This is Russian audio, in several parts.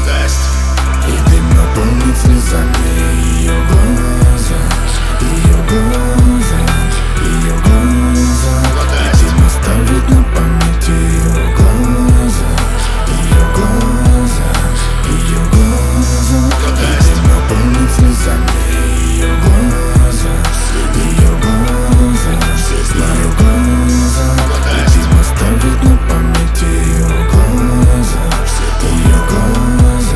молодость. И дым наполнит слезами ее глаза, ее глаза, ее глаза. И дым оставит на память ее глаза, ее глаза, ее глаза. И дым наполнит слезами ее глаза, ее глаза, ее глаза. И дым оставит на память ее глаза, ее глаза.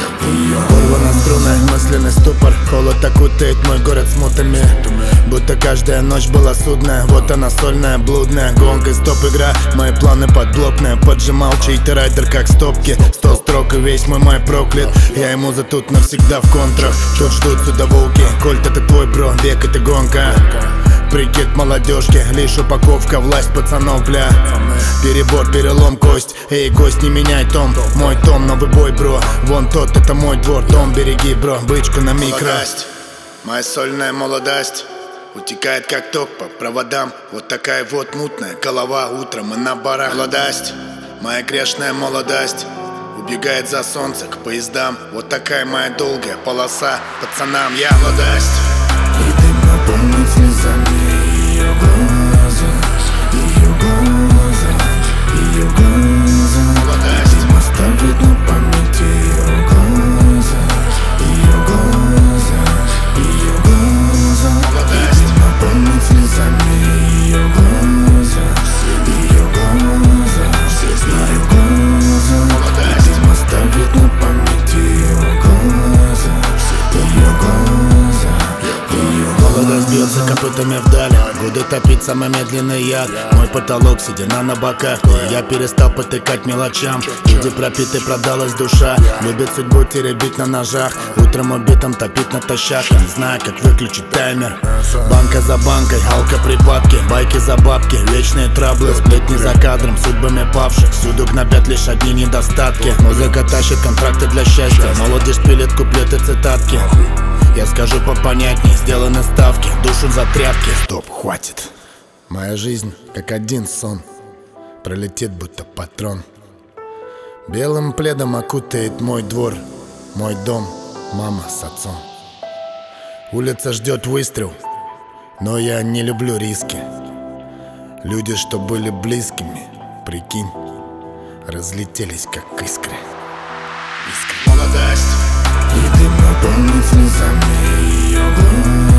Порвана струна, мысленный ступор. Холод окутает мой город смутами, будто каждая ночь была судная. Вот она сольная, блудная, гонка, стоп-игра. Мои планы подблокные, поджимал чей-то райдер как стопки. 100 строк и весь мой май проклят. Я ему за тут навсегда в контрах. Тут ждут сюда волки. Кольт это твой бро, век это гонка. Прикид молодежки, лишь упаковка, власть пацанов, бля. Перебор, перелом, кость. Эй, гость, не меняй том. Мой том, новый бой, бро. Вон тот, это мой двор, дом, береги, бро. Бычку на микро. Молодость, моя сольная молодость утекает как ток по проводам. Вот такая вот мутная голова утром и на барах. Молодость, моя грешная молодость убегает за солнце к поездам. Вот такая моя долгая полоса пацанам. Я молодость. И дым наполнит слезами ее глаза, ее глаза, ее глаза. Молодость. Дым оставит на память ее глаза, ее глаза, ее глаза. Молодость. И дым наполнит слезами ее глаза, ее глаза, ее глаза. Молодость. Дым оставит на память ее глаза, ее глаза. Молодость бьется копытами вдали. Годы топить самый медленный яд. Мой потолок, сидя на боках. И я перестал потыкать мелочам. Люди пропиты, продалась душа. Любит судьбу теребить на ножах. Утром убитым топить натощак. Не знаю, как выключить таймер. Банка за банкой, алка припадки. Байки за бабки, вечные траблы. Сплетни за кадром, судьбами павших. Всюду гнобят лишь одни недостатки. Музыка тащит контракты для счастья. Молодежь пилит куплеты, цитатки. Я скажу попонятней, сделаны ставки. Душу за тряпки. Стоп, хватит. Моя жизнь, как один сон, пролетит будто патрон. Белым пледом окутает мой двор, мой дом, мама с отцом. Улица ждет выстрел, но я не люблю риски. Люди, что были близкими, прикинь, разлетелись как искры. Молодость. И дым наполнит слезами ее глаза.